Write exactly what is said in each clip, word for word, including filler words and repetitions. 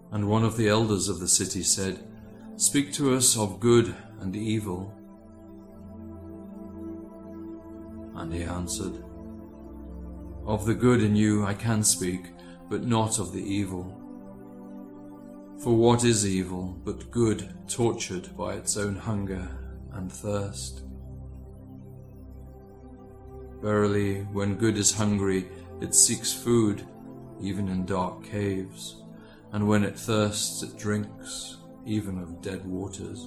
And one of the elders of the city said, "Speak to us of good and evil." And he answered, "Of the good in you I can speak, but not of the evil. For what is evil but good tortured by its own hunger and thirst? Verily, when good is hungry, it seeks food, even in dark caves, and when it thirsts, it drinks, even of dead waters.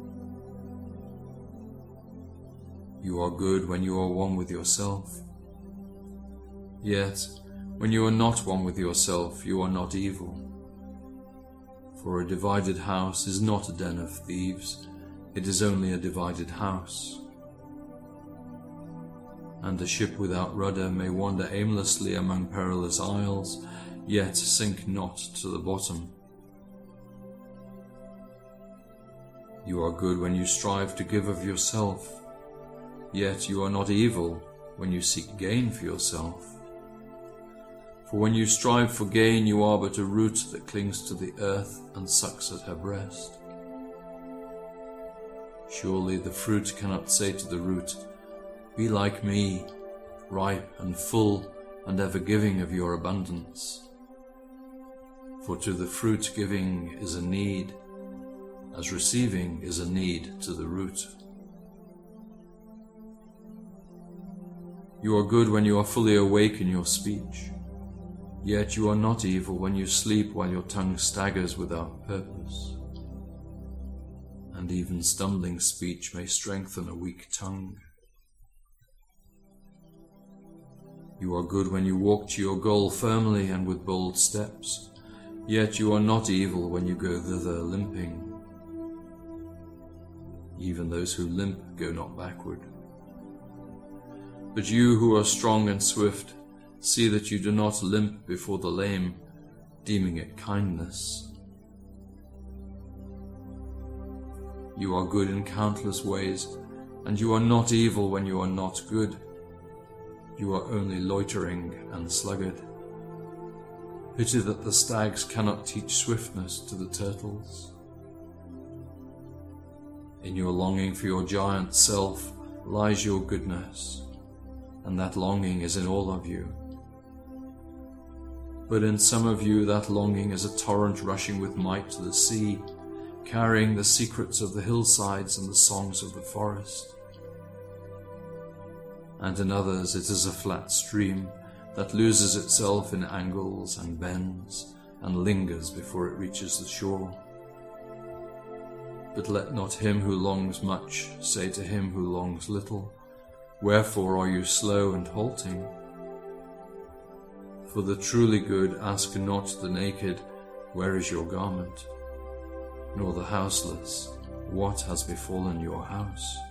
You are good when you are one with yourself. Yet, when you are not one with yourself, you are not evil. For a divided house is not a den of thieves, it is only a divided house. And a ship without rudder may wander aimlessly among perilous isles, yet sink not to the bottom. You are good when you strive to give of yourself, yet you are not evil when you seek gain for yourself. For when you strive for gain, you are but a root that clings to the earth and sucks at her breast. Surely the fruit cannot say to the root, "Be like me, ripe and full and ever giving of your abundance." For to the fruit giving is a need, as receiving is a need to the root. You are good when you are fully awake in your speech, yet you are not evil when you sleep while your tongue staggers without purpose. And even stumbling speech may strengthen a weak tongue. You are good when you walk to your goal firmly and with bold steps, yet you are not evil when you go thither limping. Even those who limp go not backward. But you who are strong and swift, see that you do not limp before the lame, deeming it kindness. You are good in countless ways, and you are not evil when you are not good. You are only loitering and sluggard. Pity that the stags cannot teach swiftness to the turtles. In your longing for your giant self lies your goodness, and that longing is in all of you. But in some of you that longing is a torrent rushing with might to the sea, carrying the secrets of the hillsides and the songs of the forest. And in others it is a flat stream that loses itself in angles and bends and lingers before it reaches the shore. But let not him who longs much say to him who longs little, "Wherefore are you slow and halting?" For the truly good ask not the naked, "Where is your garment?" nor the houseless, "What has befallen your house?"